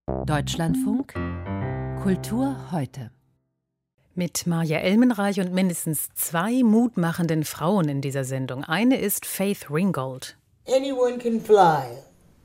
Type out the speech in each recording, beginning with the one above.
Deutschlandfunk Kultur heute. Mit Maja Elmenreich und mindestens 2 mutmachenden Frauen in dieser Sendung. Eine ist Faith Ringgold. Anyone can fly.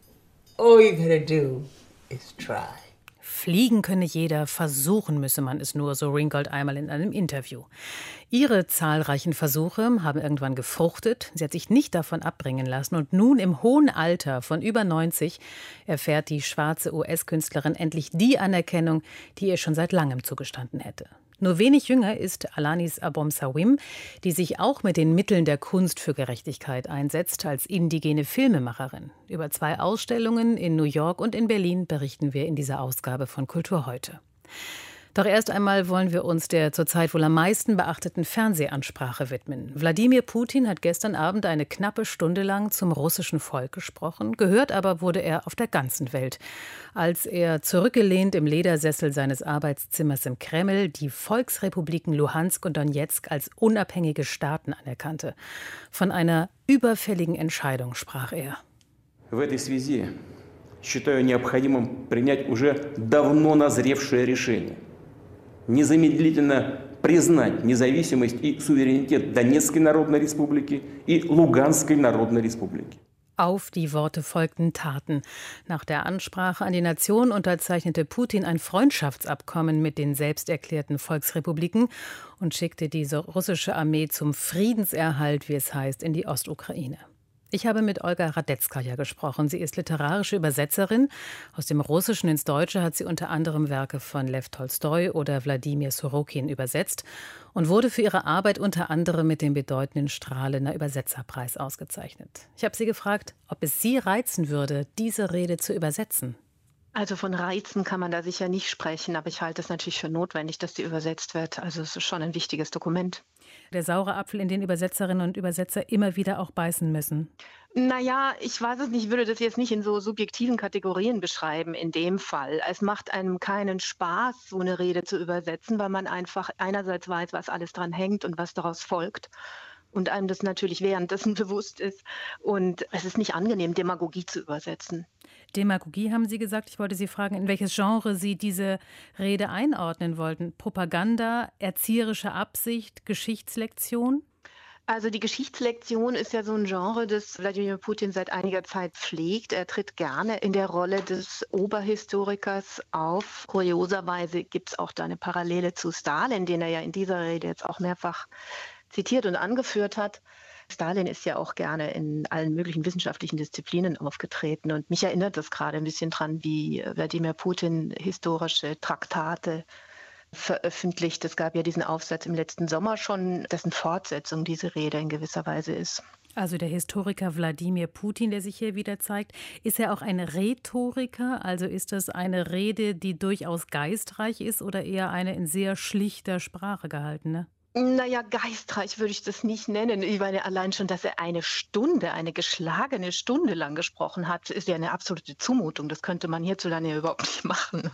All you gotta do is try. Fliegen könne jeder, versuchen müsse man es nur, so Ringgold einmal in einem Interview. Ihre zahlreichen Versuche haben irgendwann gefruchtet. Sie hat sich nicht davon abbringen lassen. Und nun im hohen Alter von über 90 erfährt die schwarze US-Künstlerin endlich die Anerkennung, die ihr schon seit langem zugestanden hätte. Nur wenig jünger ist Alanis Abomsawim, die sich auch mit den Mitteln der Kunst für Gerechtigkeit einsetzt, als indigene Filmemacherin. Über 2 Ausstellungen in New York und in Berlin berichten wir in dieser Ausgabe von Kultur heute. Doch erst einmal wollen wir uns der zurzeit wohl am meisten beachteten Fernsehansprache widmen. Wladimir Putin hat gestern Abend eine knappe Stunde lang zum russischen Volk gesprochen. Gehört aber wurde er auf der ganzen Welt, als er zurückgelehnt im Ledersessel seines Arbeitszimmers im Kreml die Volksrepubliken Luhansk und Donezk als unabhängige Staaten anerkannte. Von einer überfälligen Entscheidung sprach er. В этой связи считаю необходимым принять уже давно назревшее решение. Незамедлительно признать независимость и суверенитет Донецкой Народной Республики и Луганской Народной Республики. Auf die Worte folgten Taten. Nach der Ansprache an die Nation unterzeichnete Putin ein Freundschaftsabkommen mit den selbsterklärten Volksrepubliken und schickte die russische Armee zum Friedenserhalt, wie es heißt, in die Ostukraine. Ich habe mit Olga Radetzkaja gesprochen. Sie ist literarische Übersetzerin. Aus dem Russischen ins Deutsche hat sie unter anderem Werke von Lew Tolstoi oder Wladimir Sorokin übersetzt und wurde für ihre Arbeit unter anderem mit dem bedeutenden Strahlener Übersetzerpreis ausgezeichnet. Ich habe sie gefragt, ob es sie reizen würde, diese Rede zu übersetzen. Also von Reizen kann man da sicher nicht sprechen, aber ich halte es natürlich für notwendig, dass die übersetzt wird. Also es ist schon ein wichtiges Dokument. Der saure Apfel, in den Übersetzerinnen und Übersetzer immer wieder auch beißen müssen. Naja, ich weiß es nicht, ich würde das jetzt nicht in so subjektiven Kategorien beschreiben in dem Fall. Es macht einem keinen Spaß, so eine Rede zu übersetzen, weil man einfach einerseits weiß, was alles dran hängt und was daraus folgt. Und einem das natürlich währenddessen bewusst ist. Und es ist nicht angenehm, Demagogie zu übersetzen. Demagogie, haben Sie gesagt. Ich wollte Sie fragen, in welches Genre Sie diese Rede einordnen wollten. Propaganda, erzieherische Absicht, Geschichtslektion? Also die Geschichtslektion ist ja so ein Genre, das Wladimir Putin seit einiger Zeit pflegt. Er tritt gerne in der Rolle des Oberhistorikers auf. Kurioserweise gibt es auch da eine Parallele zu Stalin, den er ja in dieser Rede jetzt auch mehrfach zitiert und angeführt hat. Stalin ist ja auch gerne in allen möglichen wissenschaftlichen Disziplinen aufgetreten. Und mich erinnert das gerade ein bisschen dran, wie Wladimir Putin historische Traktate veröffentlicht. Es gab ja diesen Aufsatz im letzten Sommer schon, dessen Fortsetzung diese Rede in gewisser Weise ist. Also der Historiker Wladimir Putin, der sich hier wieder zeigt, ist er auch ein Rhetoriker? Also ist das eine Rede, die durchaus geistreich ist oder eher eine in sehr schlichter Sprache gehaltene? Naja, geistreich würde ich das nicht nennen. Ich meine, allein schon, dass er eine geschlagene Stunde lang gesprochen hat, ist ja eine absolute Zumutung. Das könnte man hierzulande ja überhaupt nicht machen.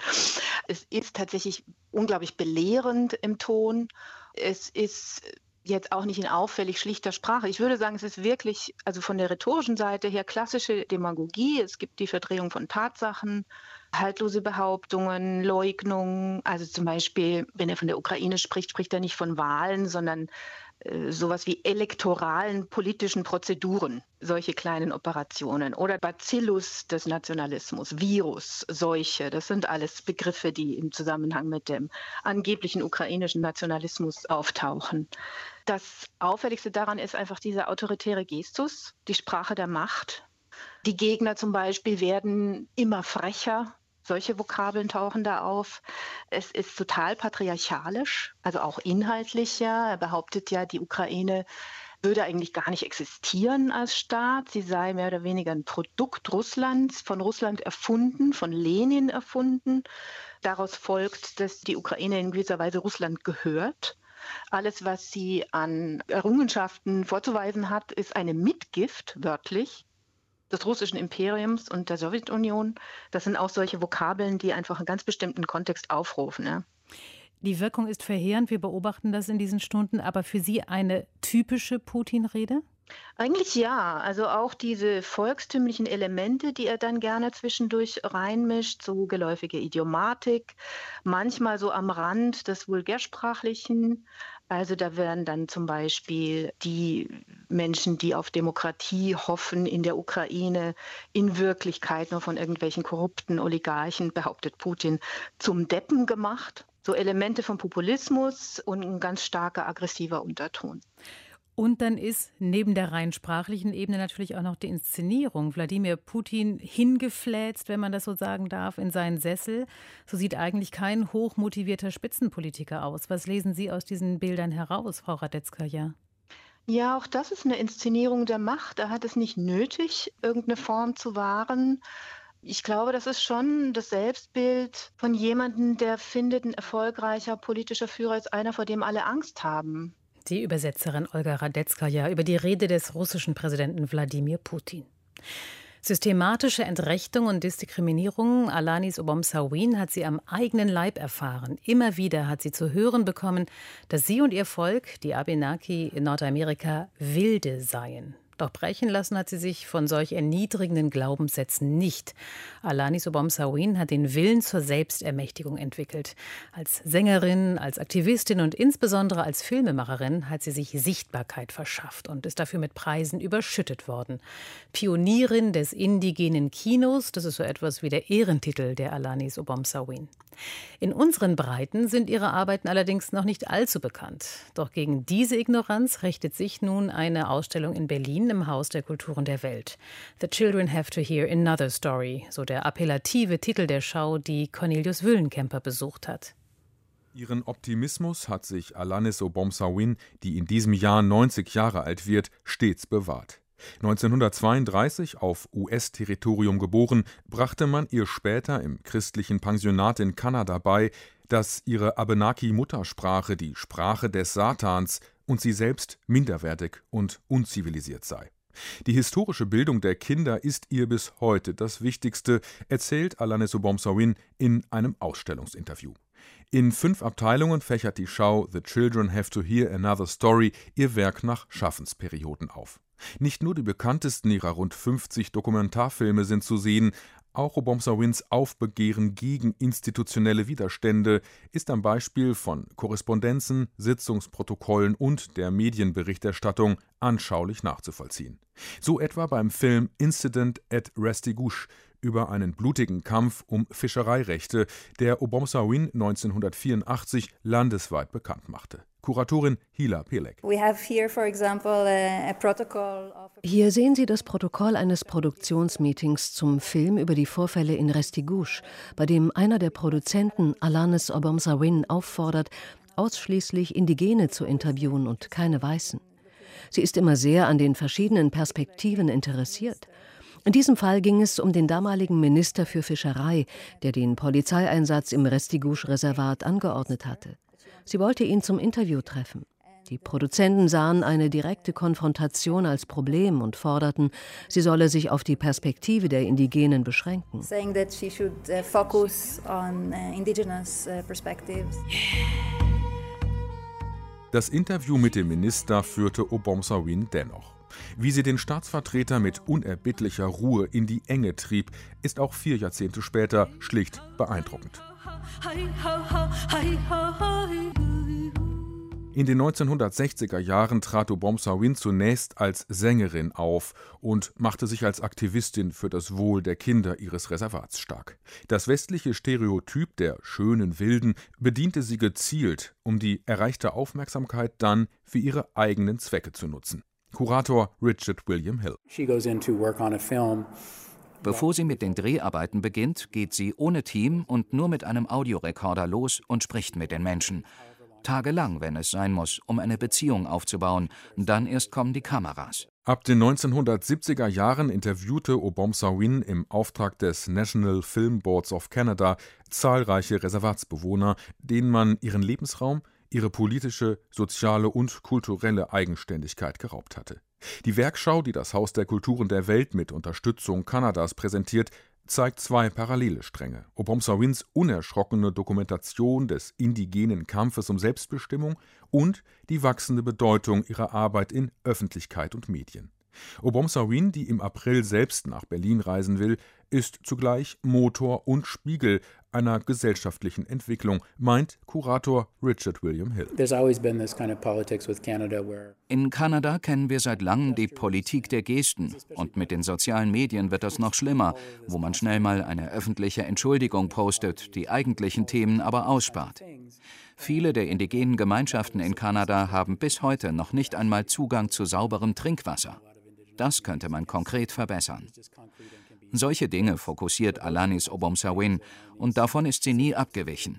Es ist tatsächlich unglaublich belehrend im Ton. Es ist jetzt auch nicht in auffällig schlichter Sprache. Ich würde sagen, es ist wirklich, also von der rhetorischen Seite her, klassische Demagogie. Es gibt die Verdrehung von Tatsachen, haltlose Behauptungen, Leugnungen. Also zum Beispiel, wenn er von der Ukraine spricht, spricht er nicht von Wahlen, sondern sowas wie elektoralen politischen Prozeduren, solche kleinen Operationen. Oder Bacillus des Nationalismus, Virus, Seuche, das sind alles Begriffe, die im Zusammenhang mit dem angeblichen ukrainischen Nationalismus auftauchen. Das Auffälligste daran ist einfach dieser autoritäre Gestus, die Sprache der Macht. Die Gegner zum Beispiel werden immer frecher. Solche Vokabeln tauchen da auf. Es ist total patriarchalisch, also auch inhaltlich ja. Er behauptet ja, die Ukraine würde eigentlich gar nicht existieren als Staat. Sie sei mehr oder weniger ein Produkt Russlands, von Russland erfunden, von Lenin erfunden. Daraus folgt, dass die Ukraine in gewisser Weise Russland gehört. Alles, was sie an Errungenschaften vorzuweisen hat, ist eine Mitgift, wörtlich, des russischen Imperiums und der Sowjetunion. Das sind auch solche Vokabeln, die einfach einen ganz bestimmten Kontext aufrufen. Ja. Die Wirkung ist verheerend, wir beobachten das in diesen Stunden, aber für Sie eine typische Putin-Rede? Eigentlich ja. Also auch diese volkstümlichen Elemente, die er dann gerne zwischendurch reinmischt, so geläufige Idiomatik, manchmal so am Rand des Vulgärsprachlichen. Also da werden dann zum Beispiel die Menschen, die auf Demokratie hoffen in der Ukraine, in Wirklichkeit nur von irgendwelchen korrupten Oligarchen, behauptet Putin, zum Deppen gemacht. So Elemente von Populismus und ein ganz starker aggressiver Unterton. Und dann ist neben der rein sprachlichen Ebene natürlich auch noch die Inszenierung. Wladimir Putin hingefläzt, wenn man das so sagen darf, in seinen Sessel. So sieht eigentlich kein hochmotivierter Spitzenpolitiker aus. Was lesen Sie aus diesen Bildern heraus, Frau Radetzkaja? Ja, auch das ist eine Inszenierung der Macht. Er hat es nicht nötig, irgendeine Form zu wahren. Ich glaube, das ist schon das Selbstbild von jemandem, der findet, ein erfolgreicher politischer Führer ist einer, vor dem alle Angst haben. Die Übersetzerin Olga Radetzkaja über die Rede des russischen Präsidenten Wladimir Putin. Systematische Entrechtung und Diskriminierung Alanis Obomsawin hat sie am eigenen Leib erfahren. Immer wieder hat sie zu hören bekommen, dass sie und ihr Volk, die Abenaki in Nordamerika, Wilde seien. Doch brechen lassen hat sie sich von solch erniedrigenden Glaubenssätzen nicht. Alanis Obomsawin hat den Willen zur Selbstermächtigung entwickelt. Als Sängerin, als Aktivistin und insbesondere als Filmemacherin hat sie sich Sichtbarkeit verschafft und ist dafür mit Preisen überschüttet worden. Pionierin des indigenen Kinos, das ist so etwas wie der Ehrentitel der Alanis Obomsawin. In unseren Breiten sind ihre Arbeiten allerdings noch nicht allzu bekannt. Doch gegen diese Ignoranz richtet sich nun eine Ausstellung in Berlin im Haus der Kulturen der Welt. The Children Have to Hear Another Story, so der appellative Titel der Schau, die Cornelius Wüllenkemper besucht hat. Ihren Optimismus hat sich Alanis Obomsawin, die in diesem Jahr 90 Jahre alt wird, stets bewahrt. 1932 auf US-Territorium geboren, brachte man ihr später im christlichen Pensionat in Kanada bei, dass ihre Abenaki-Muttersprache die Sprache des Satans und sie selbst minderwertig und unzivilisiert sei. Die historische Bildung der Kinder ist ihr bis heute das Wichtigste, erzählt Alanis Obomsawin in einem Ausstellungsinterview. In 5 Abteilungen fächert die Schau The Children Have to Hear Another Story ihr Werk nach Schaffensperioden auf. Nicht nur die bekanntesten ihrer rund 50 Dokumentarfilme sind zu sehen, auch Obomsawins Aufbegehren gegen institutionelle Widerstände ist am Beispiel von Korrespondenzen, Sitzungsprotokollen und der Medienberichterstattung anschaulich nachzuvollziehen. So etwa beim Film Incident at Restigouche über einen blutigen Kampf um Fischereirechte, der Obomsawin 1984 landesweit bekannt machte. Kuratorin Hila Pelek. Hier sehen Sie das Protokoll eines Produktionsmeetings zum Film über die Vorfälle in Restigouche, bei dem einer der Produzenten, Alanis Obomsawin, auffordert, ausschließlich Indigene zu interviewen und keine Weißen. Sie ist immer sehr an den verschiedenen Perspektiven interessiert. In diesem Fall ging es um den damaligen Minister für Fischerei, der den Polizeieinsatz im Restigouche-Reservat angeordnet hatte. Sie wollte ihn zum Interview treffen. Die Produzenten sahen eine direkte Konfrontation als Problem und forderten, sie solle sich auf die Perspektive der Indigenen beschränken. Das Interview mit dem Minister führte Obomsawin dennoch. Wie sie den Staatsvertreter mit unerbittlicher Ruhe in die Enge trieb, ist auch 4 Jahrzehnte später schlicht beeindruckend. In den 1960er Jahren trat Obomsawin zunächst als Sängerin auf und machte sich als Aktivistin für das Wohl der Kinder ihres Reservats stark. Das westliche Stereotyp der schönen Wilden bediente sie gezielt, um die erreichte Aufmerksamkeit dann für ihre eigenen Zwecke zu nutzen. Kurator Richard William Hill. Bevor sie mit den Dreharbeiten beginnt, geht sie ohne Team und nur mit einem Audiorekorder los und spricht mit den Menschen. Tagelang, wenn es sein muss, um eine Beziehung aufzubauen. Dann erst kommen die Kameras. Ab den 1970er Jahren interviewte Obomsawin im Auftrag des National Film Boards of Canada zahlreiche Reservatsbewohner, denen man ihren Lebensraum, ihre politische, soziale und kulturelle Eigenständigkeit geraubt hatte. Die Werkschau, die das Haus der Kulturen der Welt mit Unterstützung Kanadas präsentiert, zeigt zwei parallele Stränge: Obomsa Wins unerschrockene Dokumentation des indigenen Kampfes um Selbstbestimmung und die wachsende Bedeutung ihrer Arbeit in Öffentlichkeit und Medien. Obomsa Win, die im April selbst nach Berlin reisen will, ist zugleich Motor und Spiegel einer gesellschaftlichen Entwicklung, meint Kurator Richard William Hill. In Kanada kennen wir seit langem die Politik der Gesten. Und mit den sozialen Medien wird das noch schlimmer, wo man schnell mal eine öffentliche Entschuldigung postet, die eigentlichen Themen aber ausspart. Viele der indigenen Gemeinschaften in Kanada haben bis heute noch nicht einmal Zugang zu sauberem Trinkwasser. Das könnte man konkret verbessern. Solche Dinge fokussiert Alanis Obomsa Win, und davon ist sie nie abgewichen.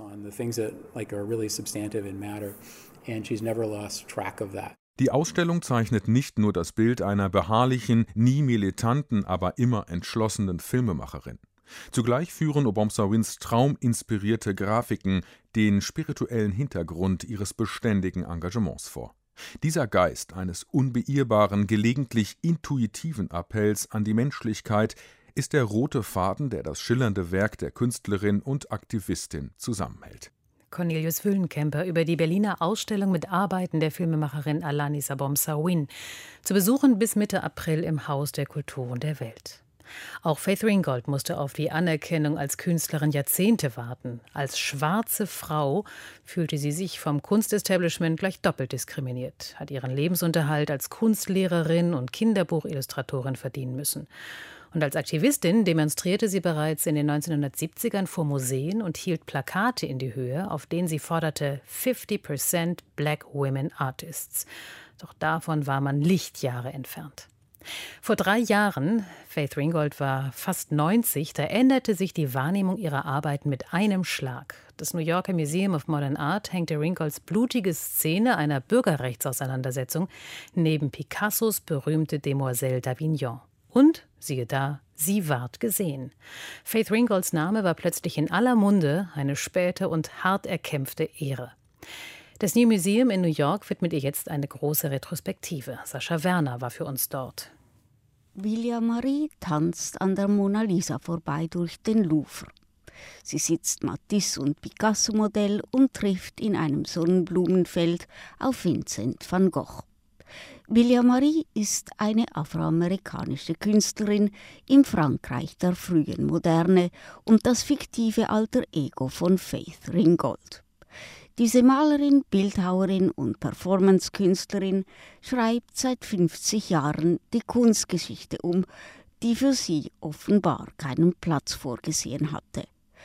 Die Ausstellung zeichnet nicht nur das Bild einer beharrlichen, nie militanten, aber immer entschlossenen Filmemacherin. Zugleich führen Obomsa Wins trauminspirierte Grafiken den spirituellen Hintergrund ihres beständigen Engagements vor. Dieser Geist eines unbeirrbaren, gelegentlich intuitiven Appells an die Menschlichkeit ist der rote Faden, der das schillernde Werk der Künstlerin und Aktivistin zusammenhält. Cornelius Wüllenkemper über die Berliner Ausstellung mit Arbeiten der Filmemacherin Alanis Obomsa Win. Zu besuchen bis Mitte April im Haus der Kulturen der Welt. Auch Faith Ringgold musste auf die Anerkennung als Künstlerin Jahrzehnte warten. Als schwarze Frau fühlte sie sich vom Kunstestablishment gleich doppelt diskriminiert, hat ihren Lebensunterhalt als Kunstlehrerin und Kinderbuchillustratorin verdienen müssen. Und als Aktivistin demonstrierte sie bereits in den 1970ern vor Museen und hielt Plakate in die Höhe, auf denen sie forderte 50% Black Women Artists. Doch davon war man Lichtjahre entfernt. Vor 3 Jahren, Faith Ringgold war fast 90, da änderte sich die Wahrnehmung ihrer Arbeiten mit einem Schlag. Das New Yorker Museum of Modern Art hängte Ringgolds blutige Szene einer Bürgerrechtsauseinandersetzung neben Picassos berühmte Demoiselle d'Avignon. Und, siehe da, sie ward gesehen. Faith Ringgolds Name war plötzlich in aller Munde, eine späte und hart erkämpfte Ehre. Das New Museum in New York widmet ihr jetzt eine große Retrospektive. Sascha Werner war für uns dort. Vilja Marie tanzt an der Mona Lisa vorbei durch den Louvre. Sie sitzt Matisse- und Picasso-Modell und trifft in einem Sonnenblumenfeld auf Vincent van Gogh. Vilja Marie ist eine afroamerikanische Künstlerin im Frankreich der frühen Moderne und das fiktive Alter Ego von Faith Ringgold. Diese Malerin, Bildhauerin und Performancekünstlerin schreibt seit 50 Jahren die Kunstgeschichte um, die für sie offenbar keinen Platz vorgesehen hatte.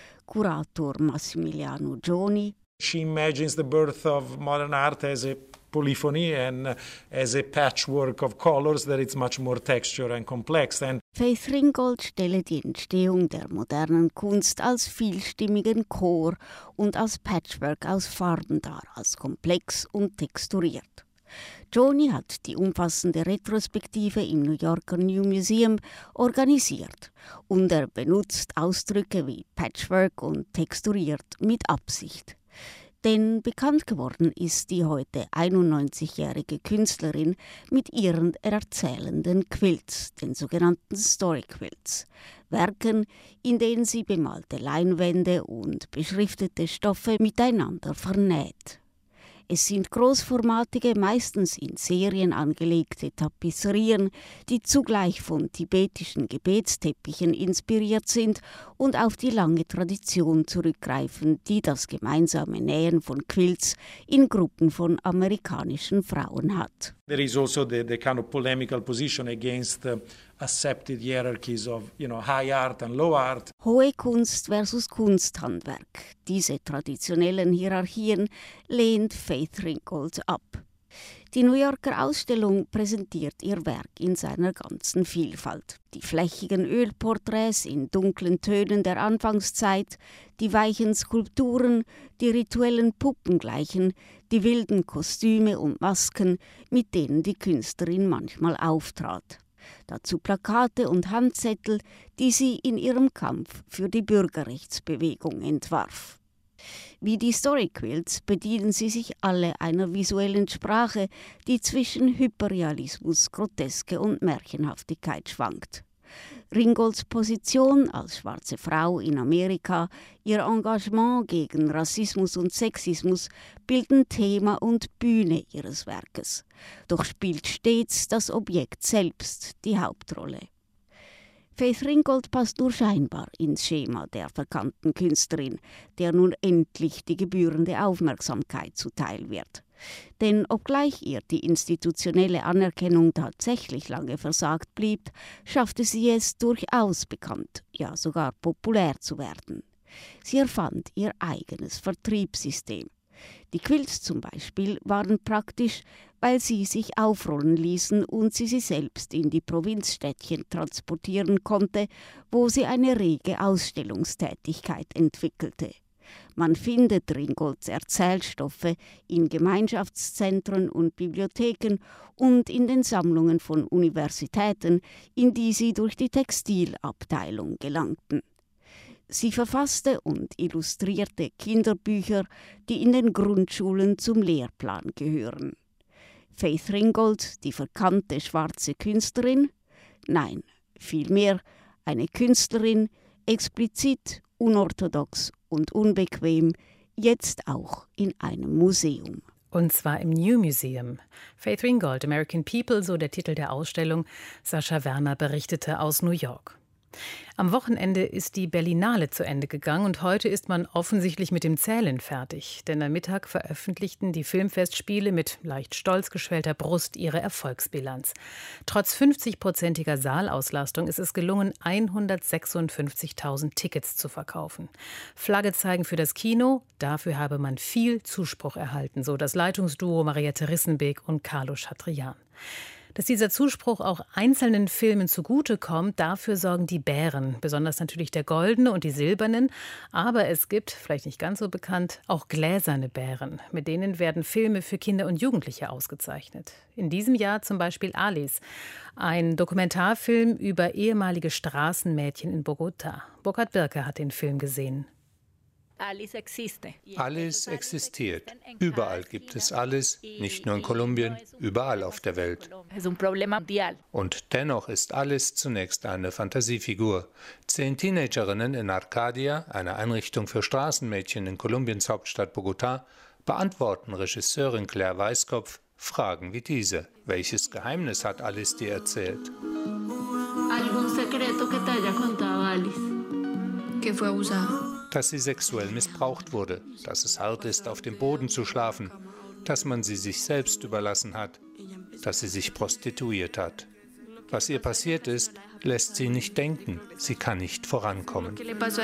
Kurator Massimiliano Gioni. She imagines the birth of modern art as a polyphony and as a patchwork of colors that it's much more texture and complex. And Faith Ringgold stelle die Entstehung der modernen Kunst als vielstimmigen Chor und als Patchwork aus Farben dar, als komplex und texturiert. Gioni hat die umfassende Retrospektive im New Yorker New Museum organisiert und er benutzt Ausdrücke wie Patchwork und texturiert mit Absicht. Denn bekannt geworden ist die heute 91-jährige Künstlerin mit ihren erzählenden Quilts, den sogenannten Story Quilts, Werken, in denen sie bemalte Leinwände und beschriftete Stoffe miteinander vernäht. Es sind großformatige, meistens in Serien angelegte Tapisserien, die zugleich von tibetischen Gebetsteppichen inspiriert sind und auf die lange Tradition zurückgreifen, die das gemeinsame Nähen von Quilts in Gruppen von amerikanischen Frauen hat. there is also the kind of polemical position against accepted hierarchies of, high art and low art. Hohe Kunst versus Kunsthandwerk. Diese traditionellen Hierarchien lehnt Faith Ringgold ab. Die New Yorker Ausstellung präsentiert ihr Werk in seiner ganzen Vielfalt. Die flächigen Ölporträts in dunklen Tönen der Anfangszeit, die weichen Skulpturen, die rituellen Puppengleichen, die wilden Kostüme und Masken, mit denen die Künstlerin manchmal auftrat. Dazu Plakate und Handzettel, die sie in ihrem Kampf für die Bürgerrechtsbewegung entwarf. Wie die Story Quilts bedienen sie sich alle einer visuellen Sprache, die zwischen Hyperrealismus, Groteske und Märchenhaftigkeit schwankt. Ringolds Position als schwarze Frau in Amerika, ihr Engagement gegen Rassismus und Sexismus bilden Thema und Bühne ihres Werkes. Doch spielt stets das Objekt selbst die Hauptrolle. Faith Ringgold passt nur scheinbar ins Schema der verkannten Künstlerin, der nun endlich die gebührende Aufmerksamkeit zuteil wird. Denn obgleich ihr die institutionelle Anerkennung tatsächlich lange versagt blieb, schaffte sie es durchaus bekannt, ja sogar populär zu werden. Sie erfand ihr eigenes Vertriebssystem. Die Quilts zum Beispiel waren praktisch, weil sie sich aufrollen ließen und sie selbst in die Provinzstädtchen transportieren konnte, wo sie eine rege Ausstellungstätigkeit entwickelte. Man findet Ringgolds Erzählstoffe in Gemeinschaftszentren und Bibliotheken und in den Sammlungen von Universitäten, in die sie durch die Textilabteilung gelangten. Sie verfasste und illustrierte Kinderbücher, die in den Grundschulen zum Lehrplan gehören. Faith Ringgold, die verkannte schwarze Künstlerin? Nein, vielmehr eine Künstlerin, explizit, unorthodox und unbequem, jetzt auch in einem Museum. Und zwar im New Museum. Faith Ringgold, American People, so der Titel der Ausstellung. Sascha Werner berichtete aus New York. Am Wochenende ist die Berlinale zu Ende gegangen und heute ist man offensichtlich mit dem Zählen fertig. Denn am Mittag veröffentlichten die Filmfestspiele mit leicht stolz geschwellter Brust ihre Erfolgsbilanz. Trotz 50-prozentiger Saalauslastung ist es gelungen, 156.000 Tickets zu verkaufen. Flagge zeigen für das Kino, dafür habe man viel Zuspruch erhalten, so das Leitungsduo Mariette Rissenbeek und Carlo Chatrian. Dass dieser Zuspruch auch einzelnen Filmen zugutekommt, dafür sorgen die Bären, besonders natürlich der goldene und die silbernen. Aber es gibt, vielleicht nicht ganz so bekannt, auch gläserne Bären. Mit denen werden Filme für Kinder und Jugendliche ausgezeichnet. In diesem Jahr zum Beispiel Alice, ein Dokumentarfilm über ehemalige Straßenmädchen in Bogotá. Burkhard Birke hat den Film gesehen. Alice existiert. Überall gibt es Alice, nicht nur in Kolumbien, überall auf der Welt. Und dennoch ist Alice zunächst eine Fantasiefigur. 10 Teenagerinnen in Arcadia, einer Einrichtung für Straßenmädchen in Kolumbiens Hauptstadt Bogotá, beantworten Regisseurin Claire Weiskopf Fragen wie diese. Welches Geheimnis hat Alice dir erzählt? Dass sie sexuell missbraucht wurde, dass es hart ist, auf dem Boden zu schlafen, dass man sie sich selbst überlassen hat, dass sie sich prostituiert hat. Was ihr passiert ist, lässt sie nicht denken, sie kann nicht vorankommen.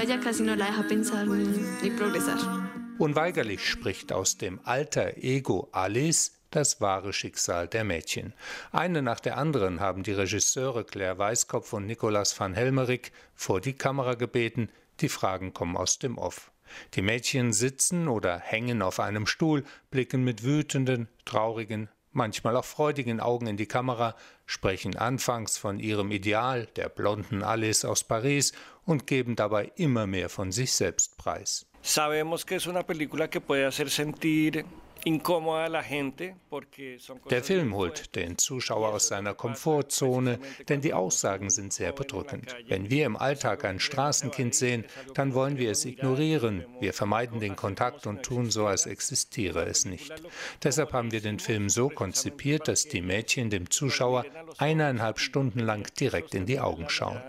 Unweigerlich spricht aus dem Alter Ego Alice das wahre Schicksal der Mädchen. Eine nach der anderen haben die Regisseure Claire Weiskopf und Nicolas van Helmerich vor die Kamera gebeten. Die Fragen kommen aus dem Off. Die Mädchen sitzen oder hängen auf einem Stuhl, blicken mit wütenden, traurigen, manchmal auch freudigen Augen in die Kamera, sprechen anfangs von ihrem Ideal, der blonden Alice aus Paris, und geben dabei immer mehr von sich selbst preis. Sabemos que es una película que puede hacer sentir Der Film holt den Zuschauer aus seiner Komfortzone, denn die Aussagen sind sehr bedrückend. Wenn wir im Alltag ein Straßenkind sehen, dann wollen wir es ignorieren. Wir vermeiden den Kontakt und tun so, als existiere es nicht. Deshalb haben wir den Film so konzipiert, dass die Mädchen dem Zuschauer 1,5 Stunden lang direkt in die Augen schauen.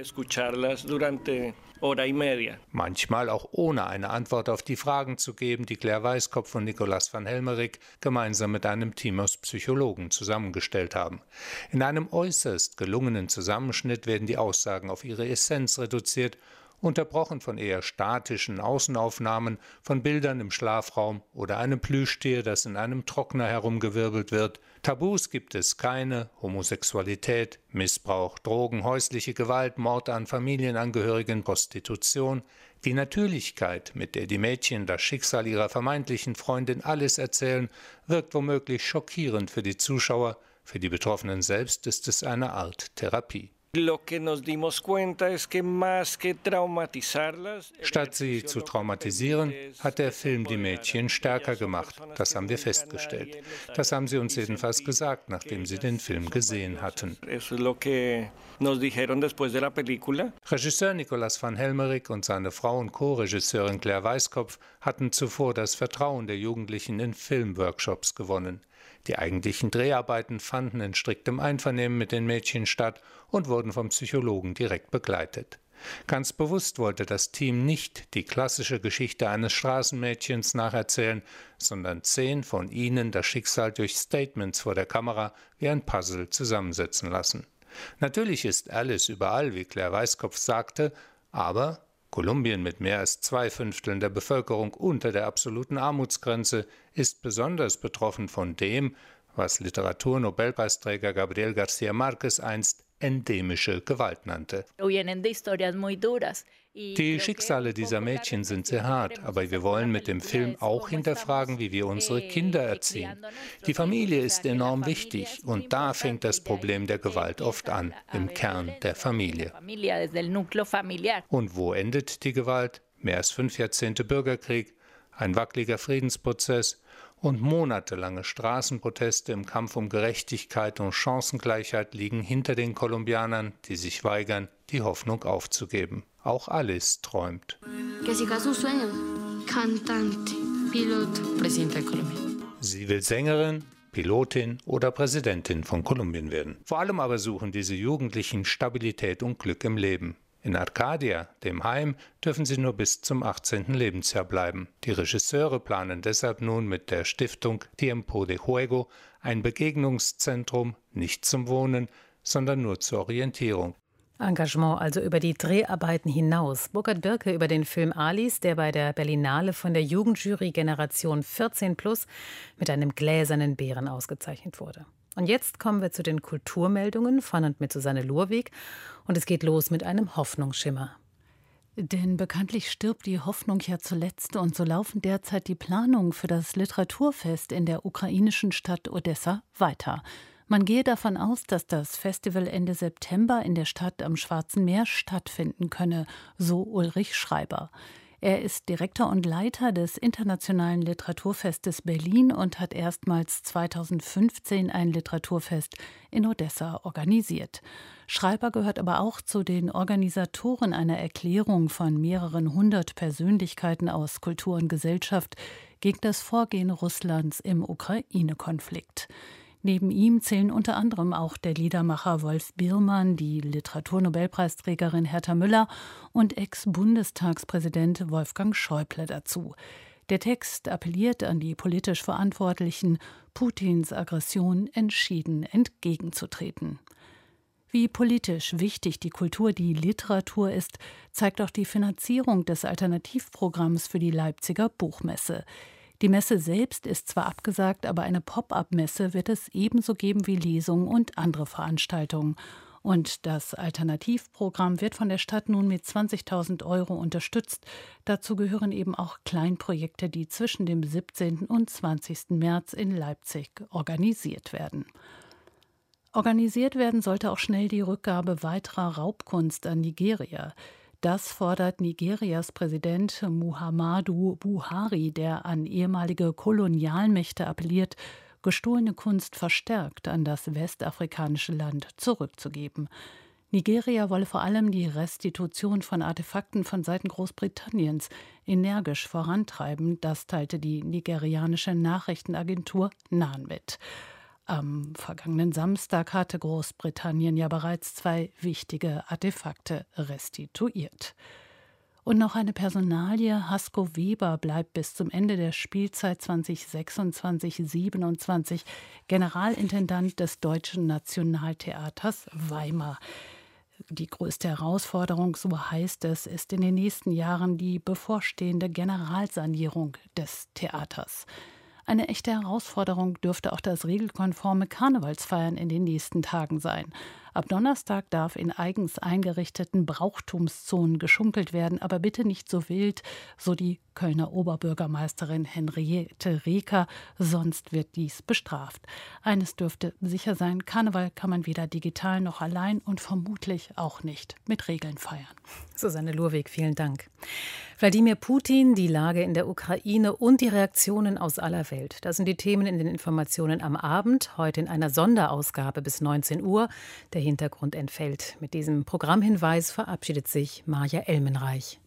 Manchmal auch ohne eine Antwort auf die Fragen zu geben, die Claire Weiskopf und Nicolas van Helmerich gemeinsam mit einem Team aus Psychologen zusammengestellt haben. In einem äußerst gelungenen Zusammenschnitt werden die Aussagen auf ihre Essenz reduziert, unterbrochen von eher statischen Außenaufnahmen, von Bildern im Schlafraum oder einem Plüschtier, das in einem Trockner herumgewirbelt wird. Tabus gibt es keine: Homosexualität, Missbrauch, Drogen, häusliche Gewalt, Mord an Familienangehörigen, Prostitution. Die Natürlichkeit, mit der die Mädchen das Schicksal ihrer vermeintlichen Freundin Alice erzählen, wirkt womöglich schockierend für die Zuschauer. Für die Betroffenen selbst ist es eine Art Therapie. Statt sie zu traumatisieren, hat der Film die Mädchen stärker gemacht. Das haben wir festgestellt. Das haben sie uns jedenfalls gesagt, nachdem sie den Film gesehen hatten. Regisseur Nicolas van Helmerick und seine Frau und Co-Regisseurin Claire Weiskopf hatten zuvor das Vertrauen der Jugendlichen in Filmworkshops gewonnen. Die eigentlichen Dreharbeiten fanden in striktem Einvernehmen mit den Mädchen statt und wurden vom Psychologen direkt begleitet. Ganz bewusst wollte das Team nicht die klassische Geschichte eines Straßenmädchens nacherzählen, sondern 10 von ihnen das Schicksal durch Statements vor der Kamera wie ein Puzzle zusammensetzen lassen. Natürlich ist Alice überall, wie Claire Weiskopf sagte, aber Kolumbien mit mehr als 2/5 der Bevölkerung unter der absoluten Armutsgrenze ist besonders betroffen von dem, was Literaturnobelpreisträger Gabriel García Márquez einst endemische Gewalt nannte. Die Schicksale dieser Mädchen sind sehr hart, aber wir wollen mit dem Film auch hinterfragen, wie wir unsere Kinder erziehen. Die Familie ist enorm wichtig und da fängt das Problem der Gewalt oft an, im Kern der Familie. Und wo endet die Gewalt? Mehr als 5 Jahrzehnte Bürgerkrieg, ein wackeliger Friedensprozess und monatelange Straßenproteste im Kampf um Gerechtigkeit und Chancengleichheit liegen hinter den Kolumbianern, die sich weigern, die Hoffnung aufzugeben. Auch Alice träumt. Sie will Sängerin, Pilotin oder Präsidentin von Kolumbien werden. Vor allem aber suchen diese Jugendlichen Stabilität und Glück im Leben. In Arcadia, dem Heim, dürfen sie nur bis zum 18. Lebensjahr bleiben. Die Regisseure planen deshalb nun mit der Stiftung Tiempo de Juego ein Begegnungszentrum, nicht zum Wohnen, sondern nur zur Orientierung. Engagement also über die Dreharbeiten hinaus. Burkhard Birke über den Film Alice, der bei der Berlinale von der Jugendjury Generation 14+ mit einem gläsernen Bären ausgezeichnet wurde. Und jetzt kommen wir zu den Kulturmeldungen von und mit Susanne Lurwig. Und es geht los mit einem Hoffnungsschimmer. Denn bekanntlich stirbt die Hoffnung ja zuletzt und so laufen derzeit die Planungen für das Literaturfest in der ukrainischen Stadt Odessa weiter. Man gehe davon aus, dass das Festival Ende September in der Stadt am Schwarzen Meer stattfinden könne, so Ulrich Schreiber. Er ist Direktor und Leiter des Internationalen Literaturfestes Berlin und hat erstmals 2015 ein Literaturfest in Odessa organisiert. Schreiber gehört aber auch zu den Organisatoren einer Erklärung von mehreren 100 Persönlichkeiten aus Kultur und Gesellschaft gegen das Vorgehen Russlands im Ukraine-Konflikt. Neben ihm zählen unter anderem auch der Liedermacher Wolf Biermann, die Literaturnobelpreisträgerin Hertha Müller und Ex-Bundestagspräsident Wolfgang Schäuble dazu. Der Text appelliert an die politisch Verantwortlichen, Putins Aggression entschieden entgegenzutreten. Wie politisch wichtig die Kultur, die Literatur ist, zeigt auch die Finanzierung des Alternativprogramms für die Leipziger Buchmesse. Die Messe selbst ist zwar abgesagt, aber eine Pop-up-Messe wird es ebenso geben wie Lesungen und andere Veranstaltungen. Und das Alternativprogramm wird von der Stadt nun mit 20.000 € unterstützt. Dazu gehören eben auch Kleinprojekte, die zwischen dem 17. und 20. März in Leipzig organisiert werden. Organisiert werden sollte auch schnell die Rückgabe weiterer Raubkunst an Nigeria. Das fordert Nigerias Präsident Muhammadu Buhari, der an ehemalige Kolonialmächte appelliert, gestohlene Kunst verstärkt an das westafrikanische Land zurückzugeben. Nigeria wolle vor allem die Restitution von Artefakten von Seiten Großbritanniens energisch vorantreiben, das teilte die nigerianische Nachrichtenagentur NAN mit. Am vergangenen Samstag hatte Großbritannien ja bereits 2 wichtige Artefakte restituiert. Und noch eine Personalie: Hasko Weber bleibt bis zum Ende der Spielzeit 2026/27 Generalintendant des Deutschen Nationaltheaters Weimar. Die größte Herausforderung, so heißt es, ist in den nächsten Jahren die bevorstehende Generalsanierung des Theaters. Eine echte Herausforderung dürfte auch das regelkonforme Karnevalsfeiern in den nächsten Tagen sein. Ab Donnerstag darf in eigens eingerichteten Brauchtumszonen geschunkelt werden, aber bitte nicht so wild, so die Kölner Oberbürgermeisterin Henriette Reker, sonst wird dies bestraft. Eines dürfte sicher sein, Karneval kann man weder digital noch allein und vermutlich auch nicht mit Regeln feiern. Susanne Lurweg, vielen Dank. Wladimir Putin, die Lage in der Ukraine und die Reaktionen aus aller Welt. Das sind die Themen in den Informationen am Abend, heute in einer Sonderausgabe bis 19 Uhr. Der Hintergrund entfällt. Mit diesem Programmhinweis verabschiedet sich Maja Elmenreich.